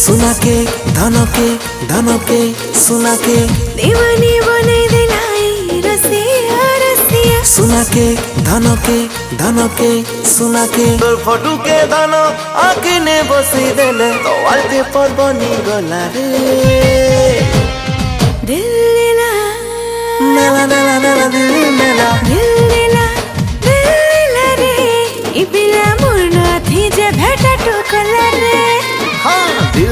सुना के धन के सुना के दीवानी बने दिलाई रसिया रसिया सुना के धन के सुना के तोर फोटू के धन आखिने बसी देले तो आलते पर बनी गला रे दिल लेला मेला मेला मेला दिल मेला रे ई बिला मुर्ना थी जे भेटा टोकला रे हाँ दिल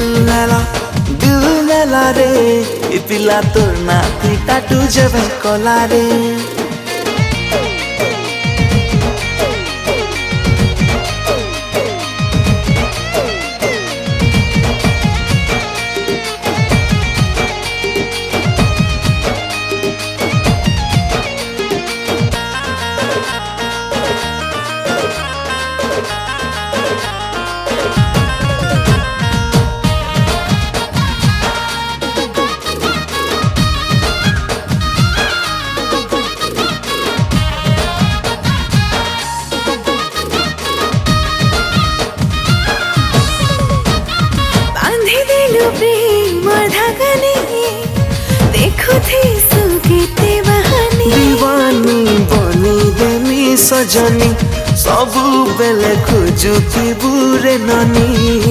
मेला रे ई पिला तोर नाती टाटू जबे कला रे प्रेम धागने देखो थे सुगीते बहाने दीवानी बनी देमी सजनी सबु बेले खोजुती बुरे ननी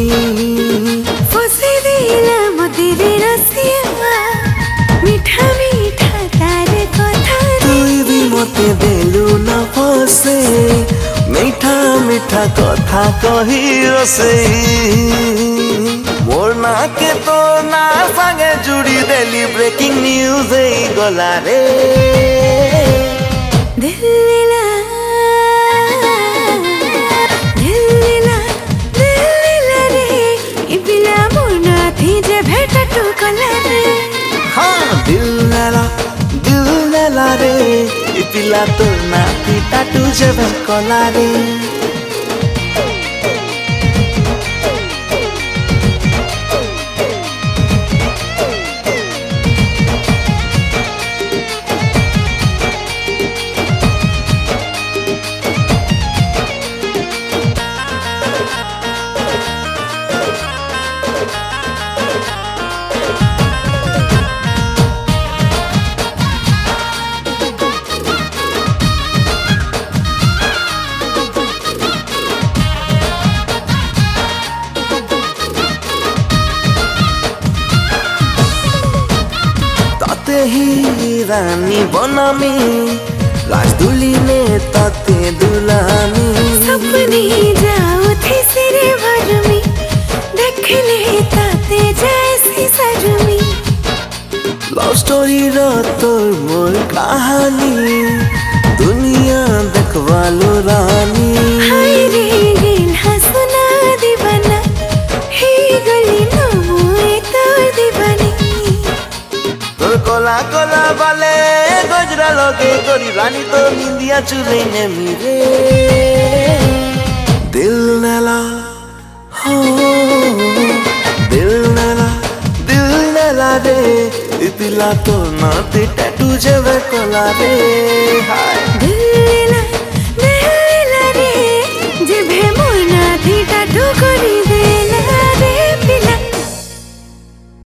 फसे दिला मते रे रसिया मीठा मीठा तारे कथा तुई भी मते देलु न फसे मीठा मीठा कथा कही रसे मोर ना के तो ना संगे जुड़ी देली ब्रेकिंग न्यूज गला रे दिल लेला रे ई बिला मुर्ना थी जे भेटा टोकला रे हाँ दिल लेला रे ई पिला तोर नाती टाटू जबे कला रे ही रानी बनामी राजदुली में ताते दुलामी सपने जाओ थे सिरे भरमी देख ले ताते जैसी सरमी लव स्टोरी रो तोर मोर कहानी दुनिया देखवालो रानी हाय रे गिल हसना दीवाना हे गली नमोए तोर दीवानी तोर कोला कोला वाले गजरा लगे गोरी रानी तो निंदिया चुले ने मिले दिल नेला हो दिल नेला रे इतिला तो नाती टैटू जवे कोला रे हाय दिल लेला रे जे भे मोर ना थी टाटू करी